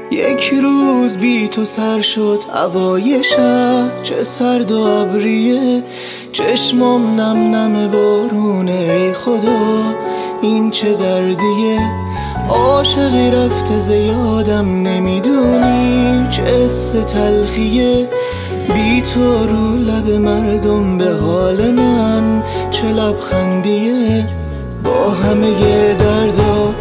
یک روز بی تو سر شد هوای شهر، چه سرد و ابریه، چشمام نم نم بارونه. ای خدا این چه دردیه، عاشقی رفته زیادم نمیدونی چه حس تلخیه. بی تو رو لب مردم به حال من چه لبخندیه. با همه دردا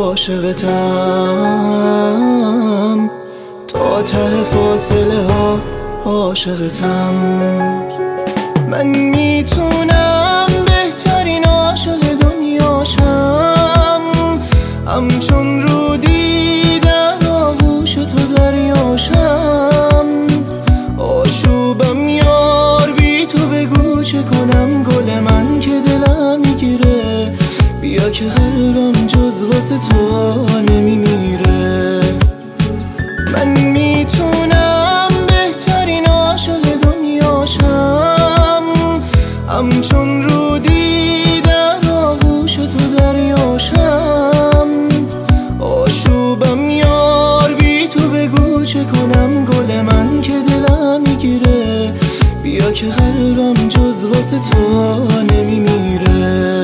عاشقتم، تا ته فاصله ها عاشقتم. من میتونم بهترین عاشق دنیاشم، همچون رو دیدن آغوش تو دریاشم. آشوبم یار بی تو، بگو چه کنم گل من که دلم میگیره. بیا که قلبم جز واسه تو نمیمیره. من میتونم بهترین عاشق دنیاشم، همچون رو دیدن آغوش تو دریاشم. آشوبم یار بی تو، بگو چه کنم گل من که دلم میگیره. بیا که قلبم جز واسه تو نمیمیره.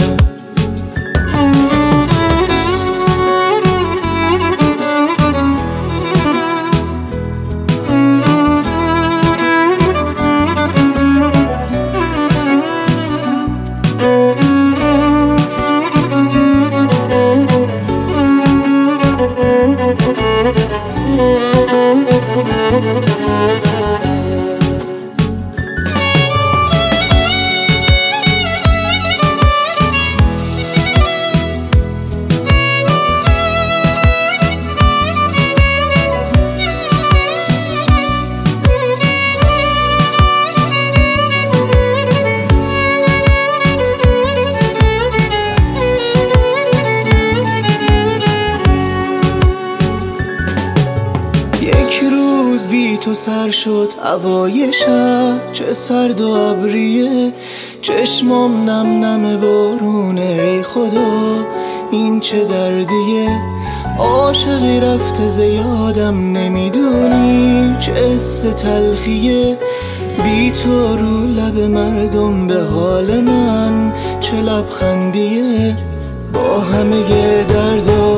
بی تو سر شد هوای شهر، چه سرد و ابریه، چشمام نم نم بارونه. ای خدا این چه دردیه، عاشقی رفته زیادم نمیدونی چه حس تلخیه. بی تو رو لب مردم به حال من چه لبخندیه. با همه دردا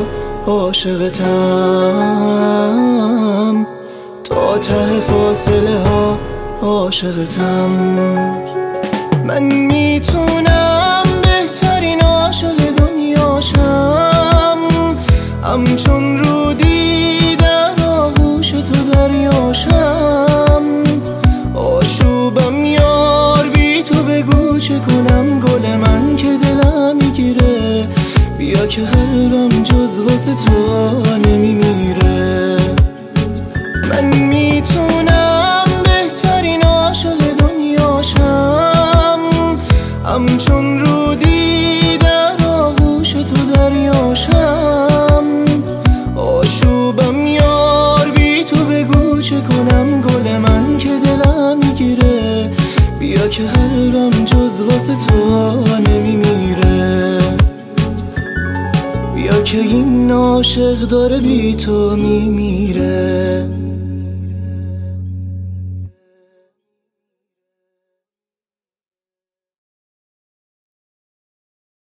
عاشقتم، تا ته فاصله ها عاشقتم. من میتونم بهترین عاشق دنیاشم، همچون رو دیدن آغوش تو دریاشم. آشوبم یار بی تو، بگو چه کنم گل من که دلم میگیره. بیا که قلبم جز واسه تو نمیمیره. من میتونم بهترین عاشق دنیاشم، همچون رو دیدن آغوش تو دریاشم. آشوبم یار بی تو، بگو چه کنم گل من که دلم میگیره. بیا که قلبم جز واسه تو نمیمیره. بیا که این عاشق داره بی تو میمیره.